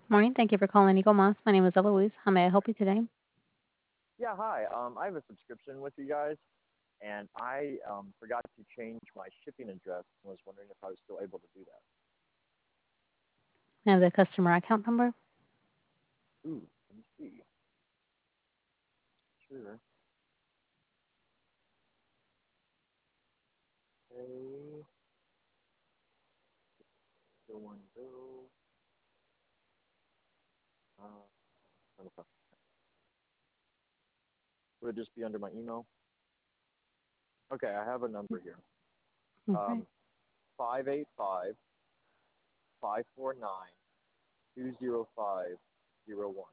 Morning. Thank you for calling Eagle Moss. My name is Eloise. How may I help you today? Yeah, hi. I have a subscription with you guys, and I forgot to change my shipping address and was wondering if I was still able to do that. I have the customer account number. Ooh, let me see. Sure. Okay. Still one go. Uh, trying to find- Would it just be under my email? Okay, I have a number here. Okay. Um, 585-549-20501.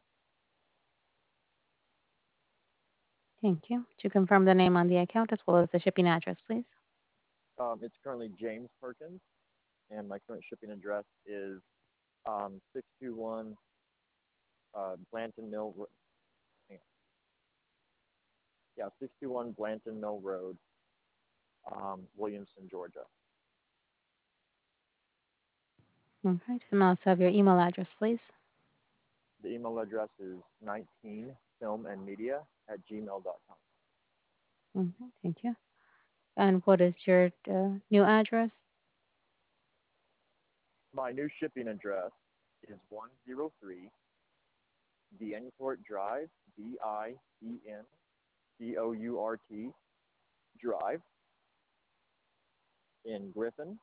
Thank you. To confirm the name on the account as well as the shipping address, please. It's currently James Perkins, and my current shipping address is 621 Blanton Mill. Hang on. Yeah, 621 Blanton Mill Road, Williamson, Georgia. Okay. And I also have your email address, please. The email address is 19filmandmedia@gmail.com. Okay. Thank you. And what is your new address? My new shipping address is 103 Biencourt Drive, Biencourt Drive in Griffin,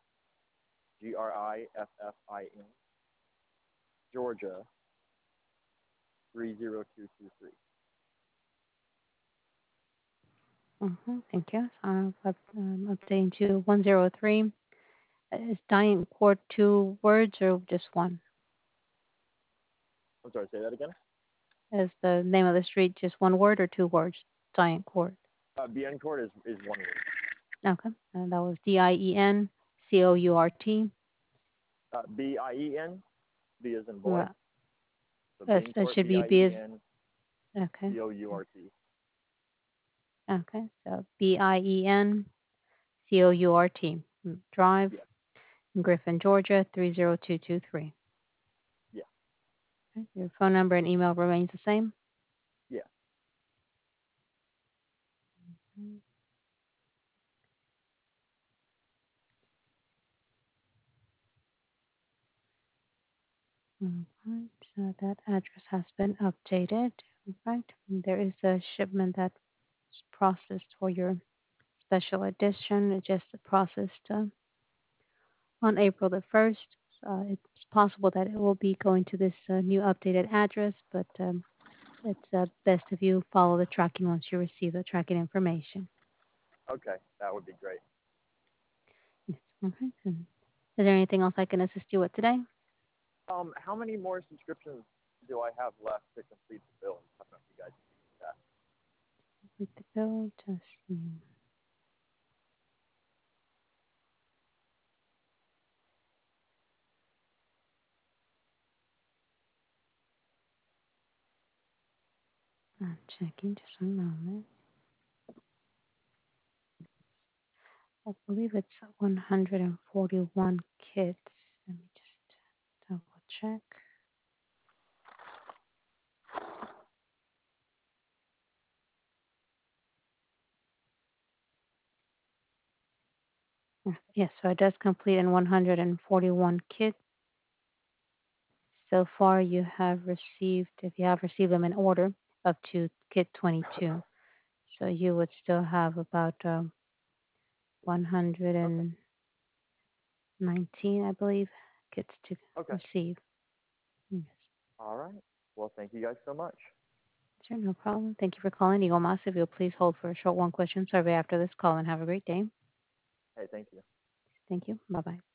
Griffin, Georgia 30223. Thank you. So updating to 103. Is Dying Court two words or just one? I'm sorry, say that again. Is the name of the street just one word or two words? Dying Court. Biencourt is one word. Okay. And that was Diencourt. Bien, B as in boy. Well, So it Biencourt, should be B as Biencourt. okay. Okay. So Biencourt Drive, Yeah, Griffin, Georgia 30223. yeah, Okay. Your phone number and email remains the same. yeah. Alright, so that address has been updated. Right. There is a shipment that's processed for your special edition. It just processed on April the 1st. It's possible that it will be going to this new updated address, but it's best if you follow the tracking once you receive the tracking information. Okay, that would be great. Yes. Okay. Is there anything else I can assist you with today? How many more subscriptions do I have left to complete the bill? I don't know if you guys can do that. With the bill, just checking just one moment. I believe it's 141 kits. Let me just double check. Yes, so it does complete in 141 kits. So far, you have received, if you have received them in order, up to kit 22. So you would still have about Okay, 119, I believe, kits to okay. receive. Yes, All right. Well, thank you guys so much. sure, no problem. Thank you for calling Eagle Moss. If you'll please hold for a short one question survey after this call and have a great day. Hey, thank you. Thank you. Bye bye.